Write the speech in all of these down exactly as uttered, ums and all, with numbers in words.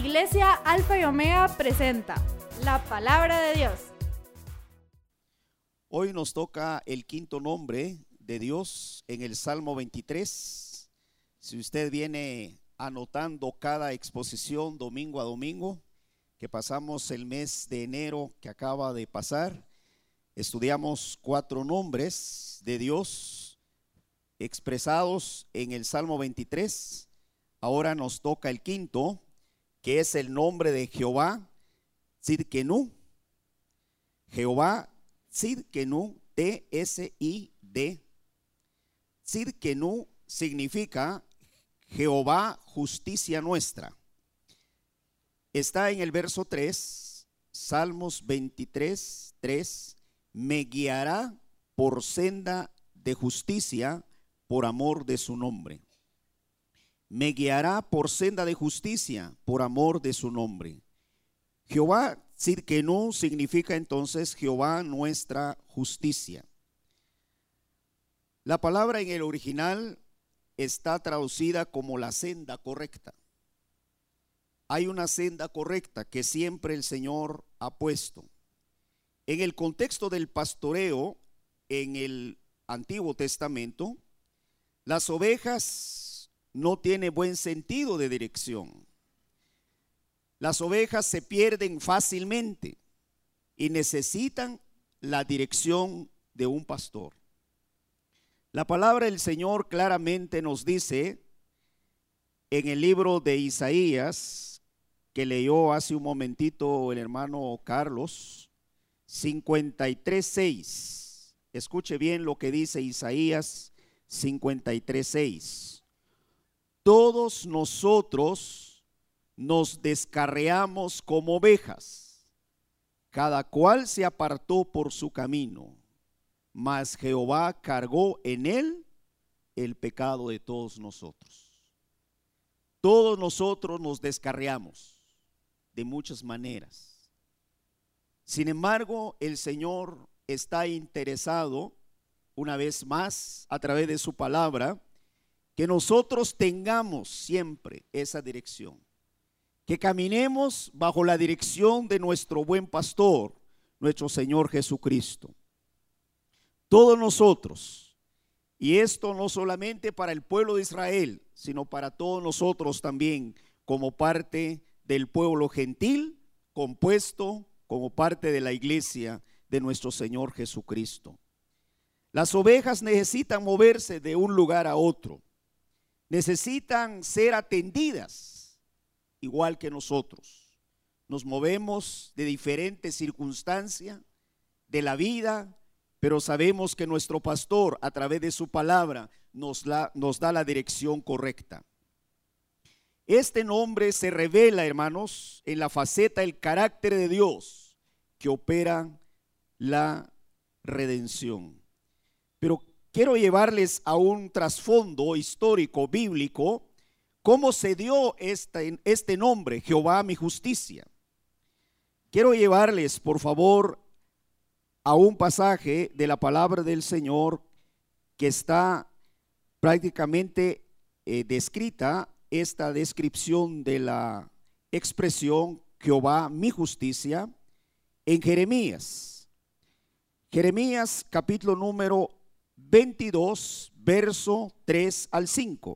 Iglesia Alfa y Omega presenta la palabra de Dios. Hoy nos toca el quinto nombre de Dios en el Salmo veintitrés. Si usted viene anotando cada exposición domingo a domingo, que pasamos el mes de enero que acaba de pasar, estudiamos cuatro nombres de Dios expresados en el Salmo veintitrés. Ahora nos toca el quinto, que es el nombre de Jehová Tsidkenu. Jehová Tsidkenu, T S I D. Tsidkenu significa Jehová, justicia nuestra. Está en el verso tres, Salmos veintitrés, tres. Me guiará por senda de justicia por amor de su nombre. Me guiará por senda de justicia por amor de su nombre. Jehová Tsidkenu significa entonces Jehová nuestra justicia. La palabra en el original está traducida como la senda correcta. Hay una senda correcta que siempre el Señor ha puesto. En el contexto del pastoreo en el Antiguo Testamento, las ovejas no tienen buen sentido de dirección. Las ovejas se pierden fácilmente y necesitan la dirección de un pastor. La palabra del Señor claramente nos dice en el libro de Isaías, que leyó hace un momentito el hermano Carlos, cincuenta y tres, seis. Escuche bien lo que dice Isaías cincuenta y tres, seis. Todos nosotros nos descarriamos como ovejas, cada cual se apartó por su camino, mas Jehová cargó en él el pecado de todos nosotros. Todos nosotros nos descarriamos de muchas maneras. Sin embargo, el Señor está interesado, una vez más, a través de su palabra, que nosotros tengamos siempre esa dirección, que caminemos bajo la dirección de nuestro buen pastor, nuestro Señor Jesucristo. Todos nosotros, y esto no solamente para el pueblo de Israel, sino para todos nosotros también, como parte del pueblo gentil, compuesto como parte de la iglesia de nuestro Señor Jesucristo. Las ovejas necesitan moverse de un lugar a otro. Necesitan ser atendidas igual que nosotros. Nos movemos de diferentes circunstancias de la vida, pero sabemos que nuestro pastor, a través de su palabra, nos, la, nos da la dirección correcta. Este nombre se revela, hermanos, en la faceta del carácter de Dios que opera la redención. Pero quiero llevarles a un trasfondo histórico, bíblico, cómo se dio este, este nombre, Jehová mi justicia. Quiero llevarles, por favor, a un pasaje de la palabra del Señor que está prácticamente eh, descrita, esta descripción de la expresión Jehová mi justicia, en Jeremías. Jeremías capítulo número veintidós, verso tres al cinco.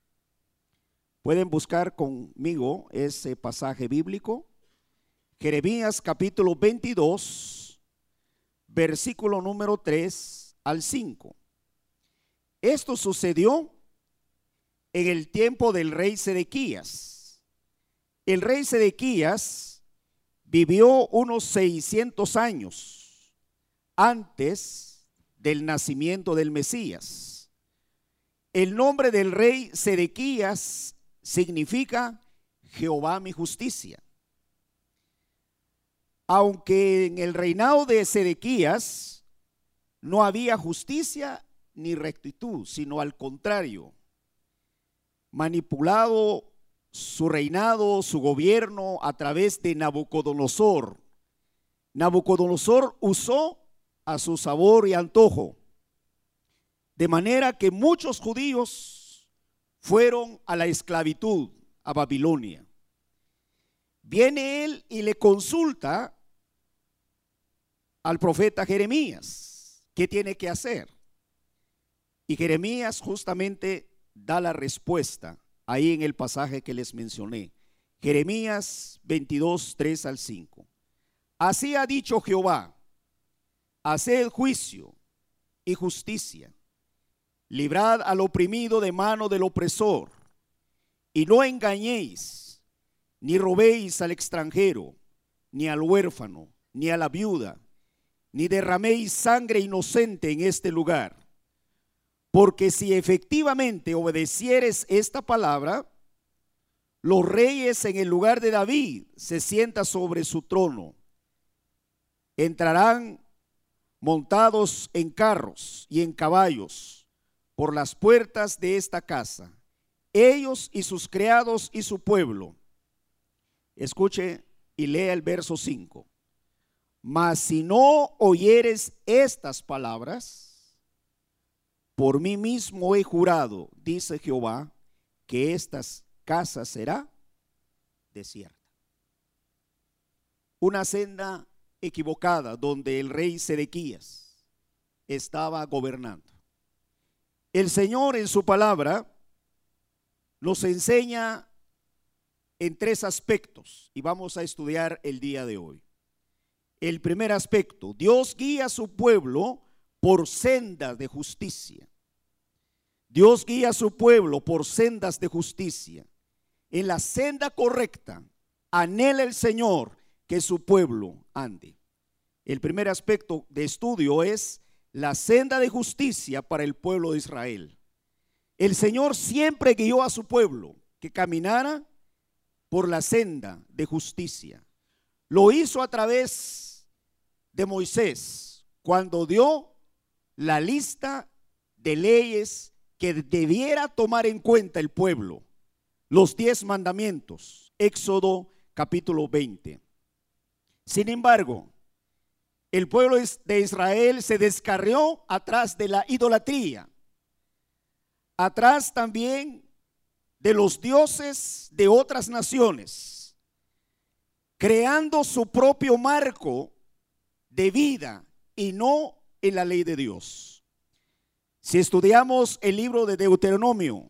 Pueden buscar conmigo ese pasaje bíblico. Jeremías capítulo veintidós, versículo número tres al cinco. Esto sucedió en el tiempo del rey Sedequías. El rey Sedequías vivió unos seiscientos años antes del nacimiento del Mesías. El nombre del rey Sedequías significa Jehová mi justicia. Aunque en el reinado de Sedequías no había justicia ni rectitud, sino al contrario, manipulado su reinado, su gobierno a través de Nabucodonosor. Nabucodonosor usó a su sabor y antojo, de manera que muchos judíos fueron a la esclavitud a Babilonia. viene él y le consulta al profeta Jeremías qué tiene que hacer. Y Jeremías justamente da la respuesta ahí en el pasaje que les mencioné. Jeremías veintidós, tres al cinco. Así ha dicho Jehová: haced juicio y justicia, librad al oprimido de mano del opresor, y no engañéis, ni robéis al extranjero, ni al huérfano, ni a la viuda, ni derraméis sangre inocente en este lugar. Porque si efectivamente obedecieres esta palabra, los reyes en el lugar de David se sientan sobre su trono. Entrarán montados en carros y en caballos por las puertas de esta casa, ellos y sus criados y su pueblo. Escuche y lea el verso cinco. Mas si no oyeres estas palabras, por mí mismo he jurado, dice Jehová, que esta casa será desierta. Una senda equivocada donde el rey Sedequías estaba gobernando. El Señor en su palabra nos enseña en tres aspectos y vamos a estudiar el día de hoy. El primer aspecto: Dios guía a su pueblo por sendas de justicia. Dios guía a su pueblo por sendas de justicia. En la senda correcta anhela el Señor que su pueblo ande. El primer aspecto de estudio es la senda de justicia para el pueblo de Israel. El Señor siempre guió a su pueblo que caminara por la senda de justicia. Lo hizo a través de Moisés, cuando dio la lista de leyes que debiera tomar en cuenta el pueblo, los diez mandamientos, Éxodo capítulo veinte. Sin embargo, el pueblo de Israel se descarrió atrás de la idolatría, atrás también de los dioses de otras naciones, creando su propio marco de vida y no en la ley de Dios. Si estudiamos el libro de Deuteronomio,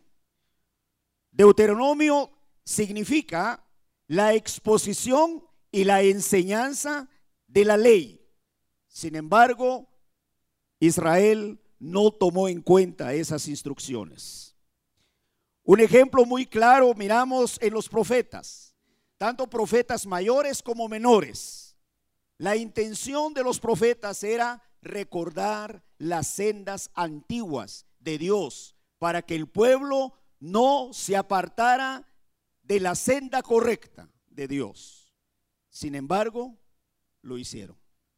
Deuteronomio significa la exposición y la enseñanza de la ley. Sin embargo, Israel no tomó en cuenta esas instrucciones. Un ejemplo muy claro miramos en los profetas, tanto profetas mayores como menores. La intención de los profetas era recordar las sendas antiguas de Dios para que el pueblo no se apartara de la senda correcta de Dios. Sin embargo, lo hicieron.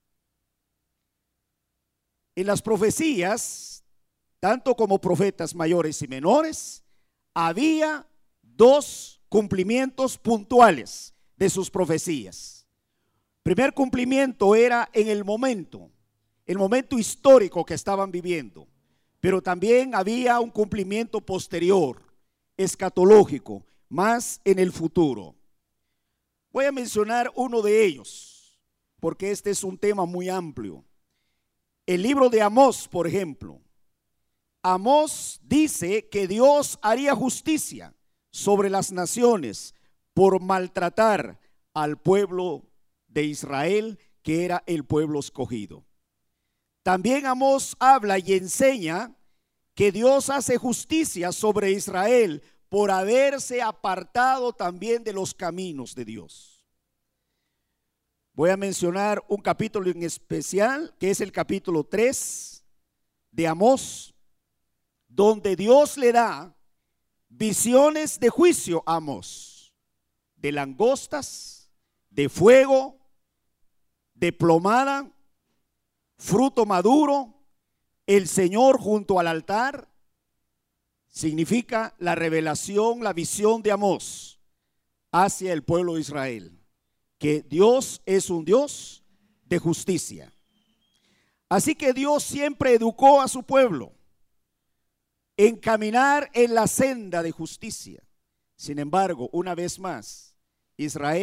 En las profecías, tanto como profetas mayores y menores, había dos cumplimientos puntuales de sus profecías. Primer cumplimiento era en el momento, el momento histórico que estaban viviendo, pero también había un cumplimiento posterior, escatológico, más en el futuro. Voy a mencionar uno de ellos, porque este es un tema muy amplio. El libro de Amós, por ejemplo. Amós dice que Dios haría justicia sobre las naciones por maltratar al pueblo de Israel, que era el pueblo escogido. También Amós habla y enseña que Dios hace justicia sobre Israel por haberse apartado también de los caminos de Dios. Voy a mencionar un capítulo en especial, que es el capítulo tres de Amós, donde Dios le da visiones de juicio a Amós, de langostas, de fuego, de plomada, fruto maduro, el Señor junto al altar. Significa la revelación, la visión de Amós hacia el pueblo de Israel, que Dios es un Dios de justicia. Así que Dios siempre educó a su pueblo en caminar en la senda de justicia. Sin embargo, una vez más, Israel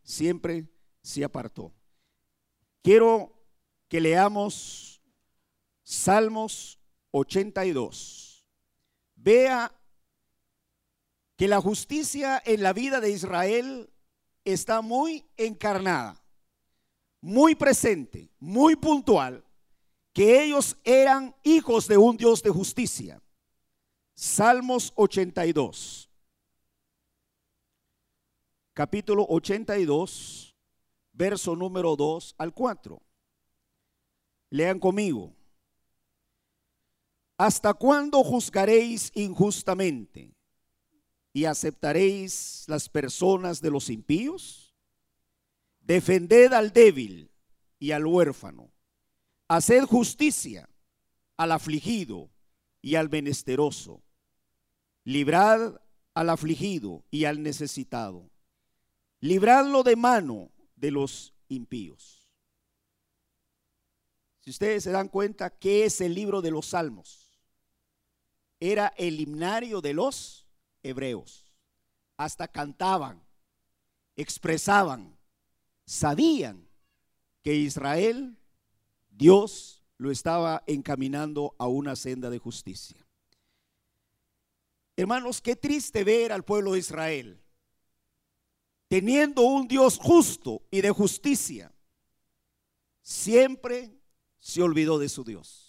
siempre se apartó. Quiero que leamos Salmos ochenta y dos. Vea que la justicia en la vida de Israel está muy encarnada, muy presente, muy puntual, que ellos eran hijos de un Dios de justicia. Salmos ochenta y dos, capítulo ochenta y dos, verso número dos al cuatro. Lean conmigo. ¿Hasta cuándo juzgaréis injustamente y aceptaréis las personas de los impíos? Defended al débil y al huérfano. Haced justicia al afligido y al menesteroso. Librad al afligido y al necesitado. Libradlo de mano de los impíos. Si ustedes se dan cuenta, ¿qué es el libro de los Salmos? Era el himnario de los hebreos. Hasta cantaban, expresaban, sabían que Israel, Dios lo estaba encaminando a una senda de justicia. Hermanos, qué triste ver al pueblo de Israel teniendo un Dios justo y de justicia, siempre se olvidó de su Dios.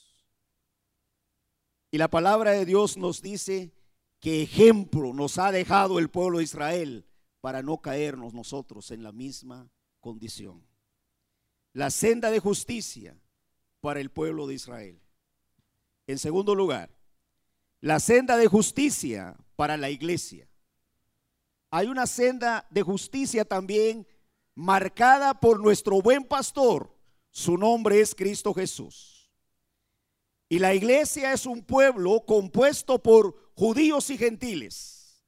Y la palabra de Dios nos dice que ejemplo nos ha dejado el pueblo de Israel para no caernos nosotros en la misma condición. La senda de justicia para el pueblo de Israel. En segundo lugar, la senda de justicia para la iglesia. Hay una senda de justicia también marcada por nuestro buen pastor. Su nombre es Cristo Jesús. Y la iglesia es un pueblo compuesto por judíos y gentiles.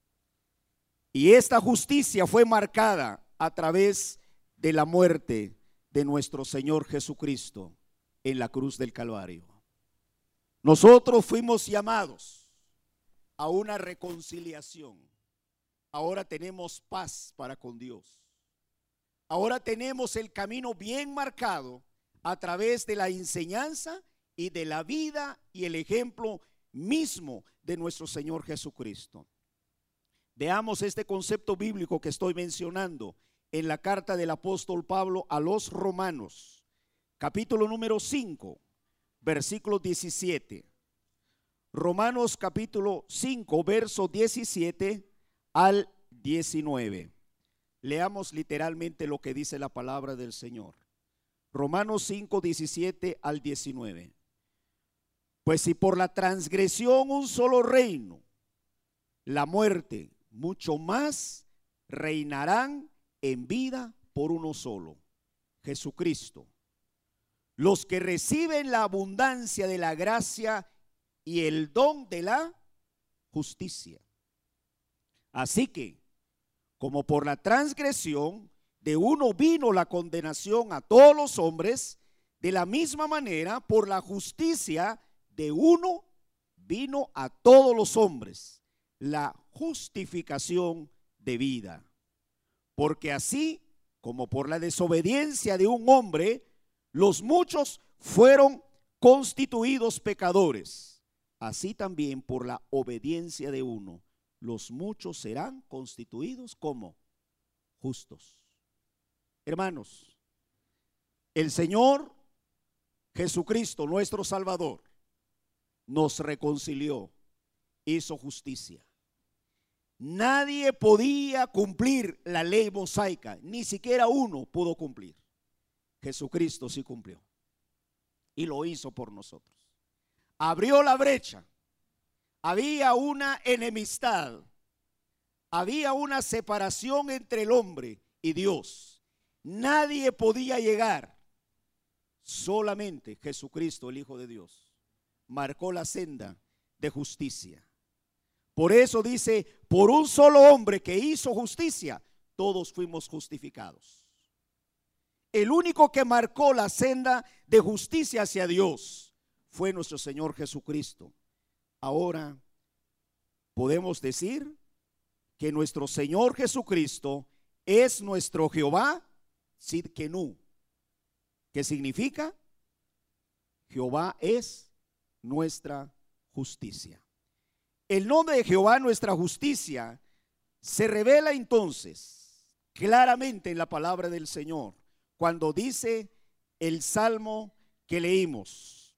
Y esta justicia fue marcada a través de la muerte de nuestro Señor Jesucristo en la cruz del Calvario. Nosotros fuimos llamados a una reconciliación. Ahora tenemos paz para con Dios. Ahora tenemos el camino bien marcado a través de la enseñanza y de la vida y el ejemplo mismo de nuestro Señor Jesucristo. Veamos este concepto bíblico que estoy mencionando en la carta del apóstol Pablo a los Romanos, capítulo número cinco, versículo diecisiete. Romanos capítulo cinco, verso diecisiete al diecinueve. Leamos literalmente lo que dice la palabra del Señor. Romanos cinco, diecisiete al diecinueve. Pues si por la transgresión un solo reino, la muerte, mucho más reinarán en vida por uno solo, Jesucristo. Los que reciben la abundancia de la gracia y el don de la justicia. Así que, como por la transgresión de uno vino la condenación a todos los hombres, de la misma manera, por la justicia de uno vino a todos los hombres la justificación de vida. Porque así como por la desobediencia de un hombre, los muchos fueron constituidos pecadores, así también por la obediencia de uno, los muchos serán constituidos como justos. Hermanos, el Señor Jesucristo, nuestro Salvador, nos reconcilió, hizo justicia. Nadie podía cumplir la ley mosaica, ni siquiera uno pudo cumplir. Jesucristo sí cumplió y lo hizo por nosotros. Abrió la brecha. Había una enemistad, había una separación entre el hombre y Dios. Nadie podía llegar. Solamente Jesucristo, el Hijo de Dios, marcó la senda de justicia. Por eso dice, por un solo hombre que hizo justicia, todos fuimos justificados. El único que marcó la senda de justicia hacia Dios fue nuestro Señor Jesucristo. Ahora podemos decir que nuestro Señor Jesucristo es nuestro Jehová Sidkenu, que significa Jehová es nuestra justicia. El nombre de Jehová nuestra justicia se revela entonces claramente en la palabra del Señor cuando dice el salmo que leímos: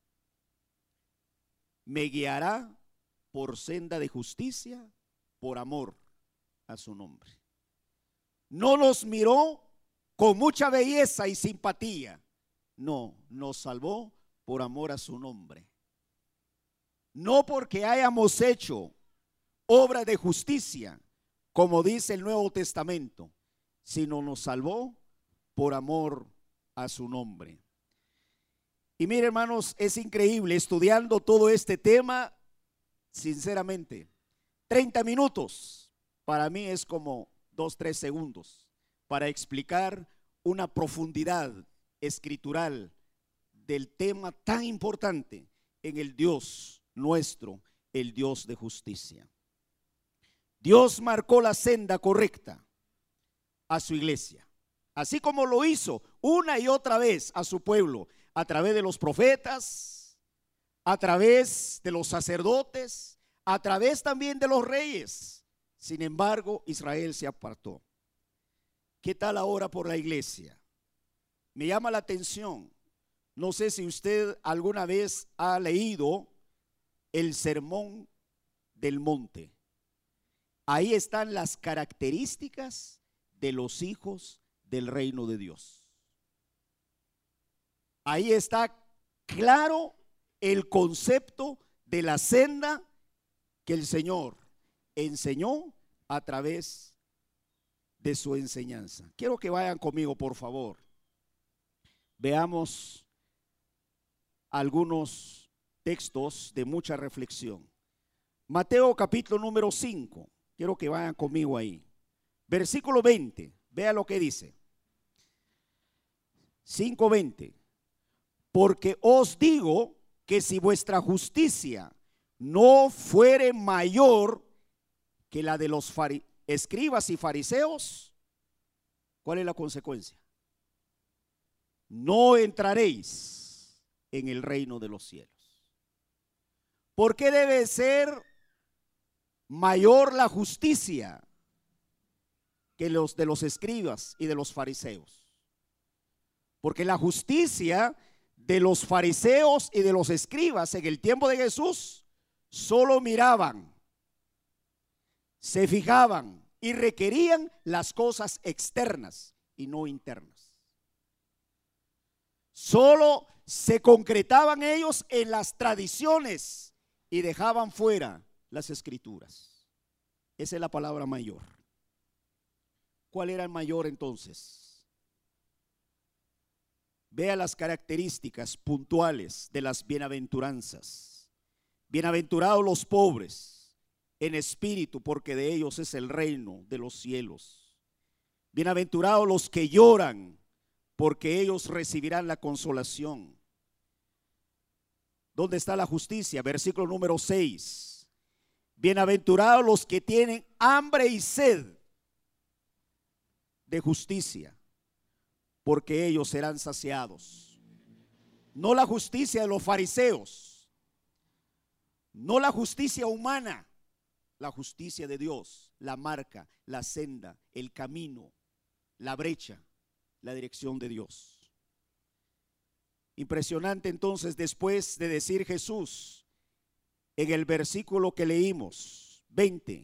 me guiará por senda de justicia por amor a su nombre. No nos miró con mucha belleza y simpatía, no, nos salvó por amor a su nombre. No porque hayamos hecho obra de justicia, como dice el Nuevo Testamento, sino nos salvó por amor a su nombre. Y mire, hermanos, es increíble estudiando todo este tema. Sinceramente, treinta minutos para mí es como dos, tres segundos para explicar una profundidad escritural del tema tan importante en el Dios nuestro, el Dios de justicia. Dios marcó la senda correcta a su iglesia, así como lo hizo una y otra vez a su pueblo, a través de los profetas, a través de los sacerdotes, a través también de los reyes. Sin embargo, Israel se apartó. ¿Qué tal ahora por la iglesia? Me llama la atención. No sé si usted alguna vez ha leído el Sermón del Monte. Ahí están las características de los hijos del reino de Dios. Ahí está claro el concepto de la senda que el Señor enseñó a través de su enseñanza. Quiero que vayan conmigo, por favor. Veamos algunos textos de mucha reflexión. Mateo capítulo número cinco. Quiero que vayan conmigo ahí. Versículo veinte. Vea lo que dice. cinco veinte. Porque os digo que si vuestra justicia no fuere mayor que la de los escribas y fariseos, ¿cuál es la consecuencia? No entraréis en el reino de los cielos. ¿Por qué debe ser mayor la justicia que los de los escribas y de los fariseos? Porque la justicia de los fariseos y de los escribas en el tiempo de Jesús solo miraban, se fijaban y requerían las cosas externas y no internas. Solo se concretaban ellos en las tradiciones y dejaban fuera las escrituras. Esa es la palabra mayor. ¿Cuál era el mayor entonces? Vea las características puntuales de las bienaventuranzas. Bienaventurados los pobres en espíritu, porque de ellos es el reino de los cielos. Bienaventurados los que lloran, porque ellos recibirán la consolación. ¿Dónde está la justicia? Versículo número seis. Bienaventurados los que tienen hambre y sed de justicia, porque ellos serán saciados. No la justicia de los fariseos, no la justicia humana, la justicia de Dios, la marca, la senda, el camino, la brecha, la dirección de Dios. Impresionante entonces, después de decir Jesús en el versículo que leímos, veinte,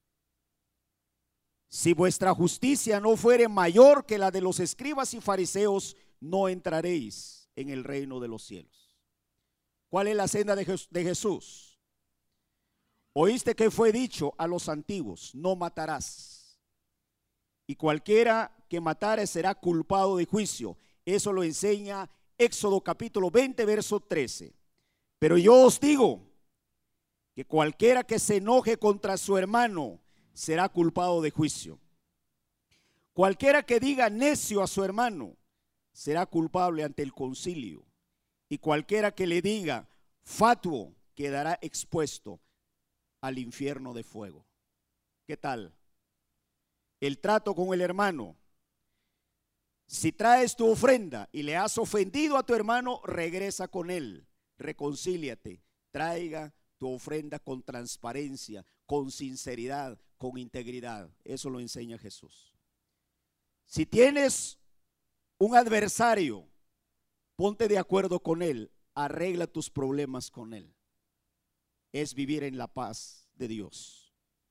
si vuestra justicia no fuere mayor que la de los escribas y fariseos, no entraréis en el reino de los cielos. ¿Cuál es la senda de Jesús? Oíste que fue dicho a los antiguos: no matarás, y cualquiera que matare será culpado de juicio. Eso lo enseña Éxodo capítulo veinte, verso trece. Pero yo os digo que cualquiera que se enoje contra su hermano será culpado de juicio. Cualquiera que diga necio a su hermano será culpable ante el concilio, y cualquiera que le diga fatuo quedará expuesto al infierno de fuego. ¿Qué tal? el trato con el hermano. Si traes tu ofrenda y le has ofendido a tu hermano, regresa con él, reconcíliate, traiga tu ofrenda con transparencia, con sinceridad, con integridad. Eso lo enseña Jesús. Si tienes un adversario, ponte de acuerdo con él, arregla tus problemas con él. Es vivir en la paz de Dios.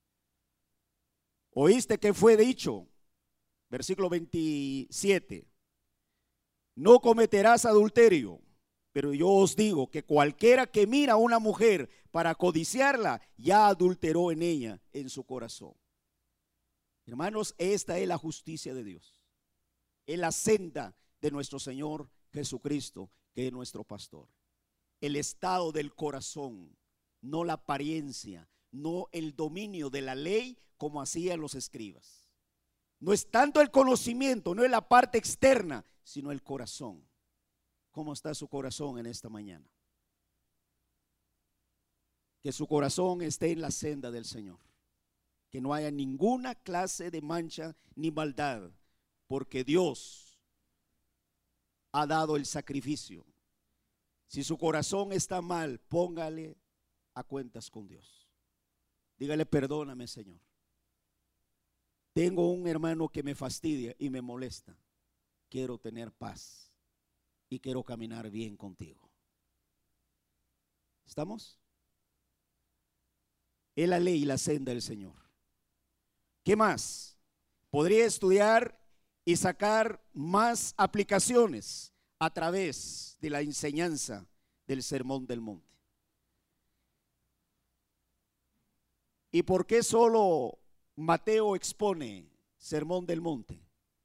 ¿Oíste que fue dicho? Versículo veintisiete. No cometerás adulterio, pero yo os digo que cualquiera que mira a una mujer para codiciarla, ya adulteró en ella, en su corazón. Hermanos, esta es la justicia de Dios. Es la senda de nuestro Señor Jesucristo, que es nuestro pastor. El estado del corazón, no la apariencia, no el dominio de la ley como hacían los escribas. No es tanto el conocimiento, no es la parte externa, sino el corazón. ¿Cómo está su corazón en esta mañana? Que su corazón esté en la senda del Señor. Que no haya ninguna clase de mancha ni maldad, porque Dios ha dado el sacrificio. Si su corazón está mal, póngale a cuentas con Dios. Dígale: perdóname, Señor. Tengo un hermano que me fastidia y me molesta. Quiero tener paz y quiero caminar bien contigo. ¿Estamos? Es la ley y la senda del Señor. ¿Qué más? Podría estudiar y sacar más aplicaciones a través de la enseñanza del Sermón del Monte. ¿Y por qué solo Mateo expone Sermón del Monte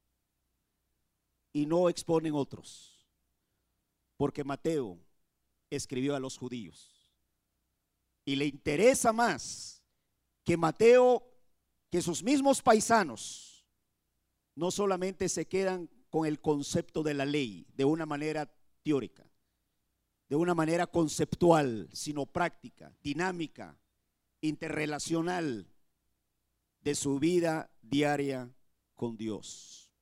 y no exponen otros? Porque Mateo escribió a los judíos y le interesa más que Mateo, que sus mismos paisanos no solamente se quedan con el concepto de la ley de una manera teórica, de una manera conceptual, sino práctica, dinámica, interrelacional de su vida diaria con Dios.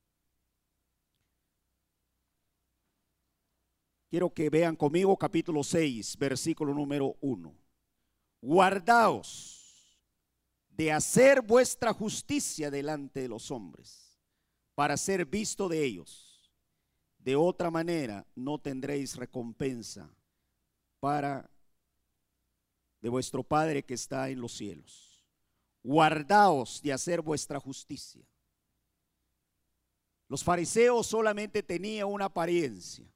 Quiero que vean conmigo capítulo seis, versículo número uno. Guardaos de hacer vuestra justicia delante de los hombres, para ser visto de ellos. De otra manera no tendréis recompensa para de vuestro Padre que está en los cielos. Guardaos de hacer vuestra justicia. Los fariseos solamente tenían una apariencia.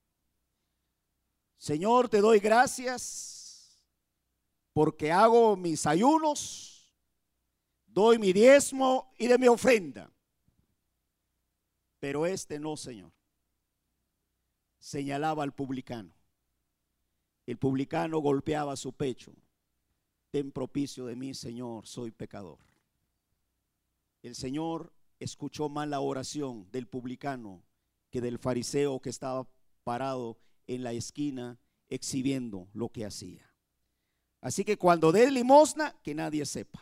Señor, te doy gracias porque hago mis ayunos, doy mi diezmo y de mi ofrenda. Pero este no, Señor. Señalaba al publicano. El publicano golpeaba su pecho. Ten propicio de mí, Señor, soy pecador. El Señor escuchó más la oración del publicano que del fariseo que estaba parado en la esquina exhibiendo lo que hacía. Así que cuando des limosna, que nadie sepa.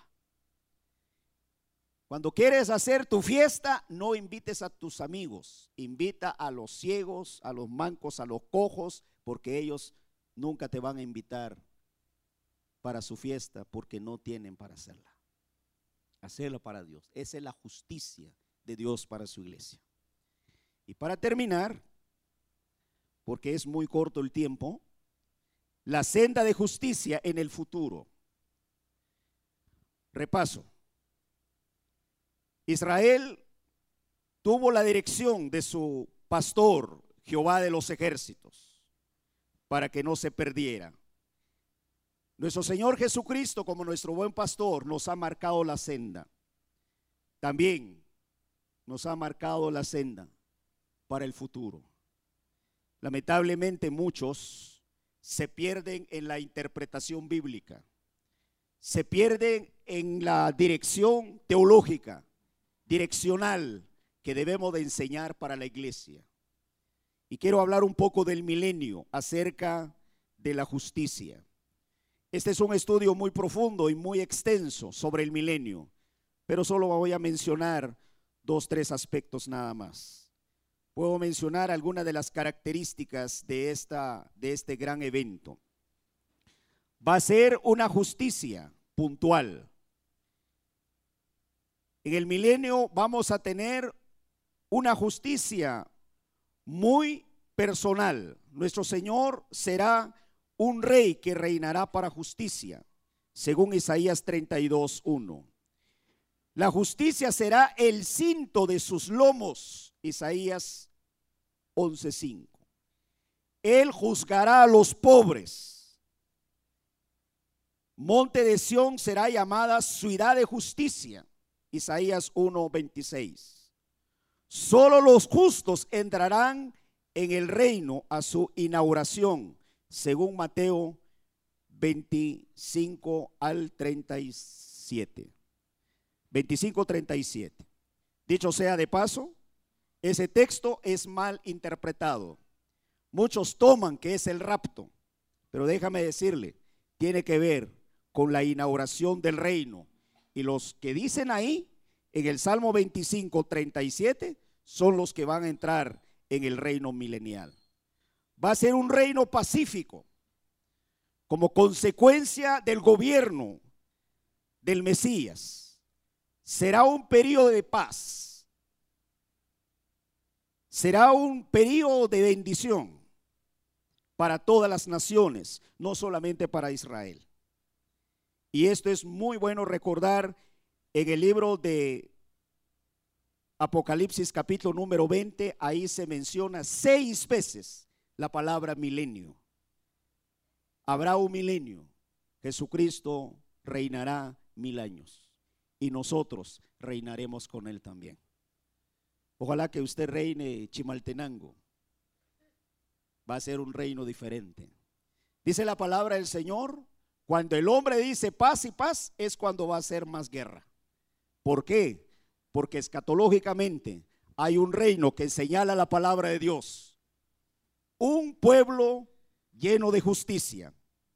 Cuando quieres hacer tu fiesta, no invites a tus amigos, invita a los ciegos, a los mancos, a los cojos, porque ellos nunca te van a invitar para su fiesta porque no tienen para hacerla. Hacerla para Dios. Esa es la justicia de Dios para su iglesia. Y para terminar, porque es muy corto el tiempo, la senda de justicia en el futuro. Repaso. Israel tuvo la dirección de su pastor, Jehová de los ejércitos, para que no se perdiera. Nuestro Señor Jesucristo, como nuestro buen pastor, nos ha marcado la senda. También nos ha marcado la senda para el futuro. Lamentablemente muchos se pierden en la interpretación bíblica, se pierden en la dirección teológica, direccional que debemos de enseñar para la iglesia. Y quiero hablar un poco del milenio, acerca de la justicia. Este es un estudio muy profundo y muy extenso sobre el milenio, pero solo voy a mencionar dos, tres aspectos nada más. Puedo mencionar algunas de las características de, esta, de este gran evento. Va a ser una justicia puntual. En el milenio vamos a tener una justicia muy personal. Nuestro Señor será un rey que reinará para justicia, según Isaías treinta y dos, uno. La justicia será el cinto de sus lomos, Isaías once, cinco. Él juzgará a los pobres. Monte de Sión será llamada ciudad de justicia, Isaías uno, veintiséis. Solo los justos entrarán en el reino a su inauguración, según Mateo veinticinco al treinta y siete. veinticinco, treinta y siete. Dicho sea de paso, ese texto es mal interpretado. Muchos toman que es el rapto, pero déjame decirle, tiene que ver con la inauguración del reino. Y los que dicen ahí, en el Salmo veinticinco, treinta y siete, son los que van a entrar en el reino milenial. Va a ser un reino pacífico, como consecuencia del gobierno del Mesías. Será un periodo de paz, será un periodo de bendición para todas las naciones, no solamente para Israel. Y esto es muy bueno recordar en el libro de Apocalipsis capítulo número veinte, ahí se menciona seis veces la palabra milenio. Habrá un milenio, Jesucristo reinará mil años y nosotros reinaremos con él también. Ojalá que usted reine Chimaltenango, va a ser un reino diferente. Dice la palabra del Señor, cuando el hombre dice paz y paz, es cuando va a ser más guerra. ¿Por qué? Porque escatológicamente hay un reino que señala la palabra de Dios, un pueblo lleno de justicia,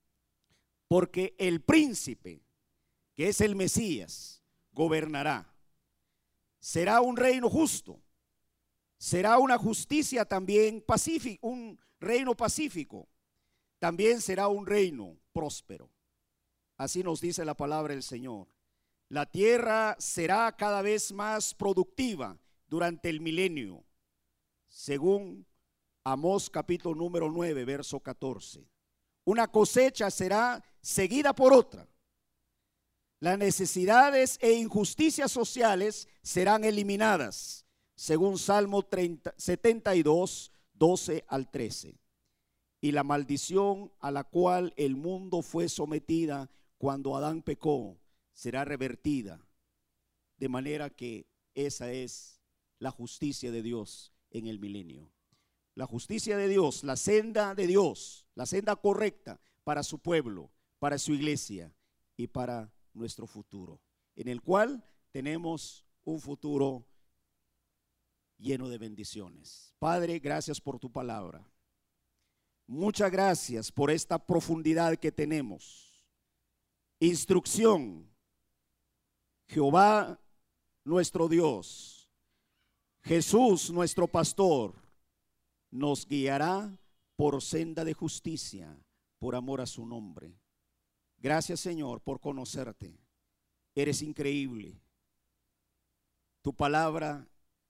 porque el príncipe, que es el Mesías, gobernará. Será un reino justo, será una justicia también pacífica, un reino pacífico, también será un reino próspero. Así nos dice la palabra del Señor. La tierra será cada vez más productiva durante el milenio, según Amós capítulo número nueve, verso catorce. Una cosecha será seguida por otra. Las necesidades e injusticias sociales serán eliminadas, según Salmo treinta, setenta y dos, doce al trece. Y la maldición a la cual el mundo fue sometida cuando Adán pecó será revertida, de manera que esa es la justicia de Dios en el milenio. La justicia de Dios, la senda de Dios, la senda correcta para su pueblo, para su iglesia y para nuestro futuro, en el cual tenemos un futuro lleno de bendiciones. Padre, gracias por tu palabra. Muchas gracias por esta profundidad que tenemos. Instrucción. Jehová nuestro Dios, Jesús nuestro pastor, nos guiará por senda de justicia, por amor a su nombre. Gracias, Señor, por conocerte. Eres increíble. Tu palabra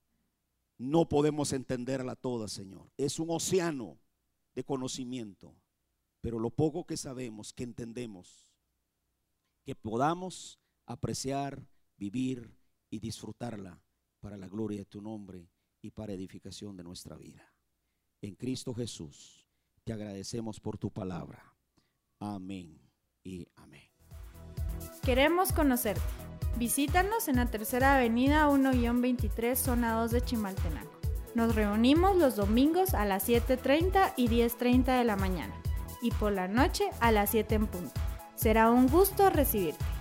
no podemos entenderla toda, Señor. Es un océano de conocimiento, pero lo poco que sabemos, que entendemos, que podamos apreciar, vivir y disfrutarla para la gloria de tu nombre y para edificación de nuestra vida. En Cristo Jesús te agradecemos por tu palabra. Amén y amén. Queremos conocerte. Visítanos en la Tercera Avenida uno veintitrés, zona dos de Chimaltenango. Nos reunimos los domingos a las siete treinta y diez treinta de la mañana y por la noche a las siete en punto. Será un gusto recibirte.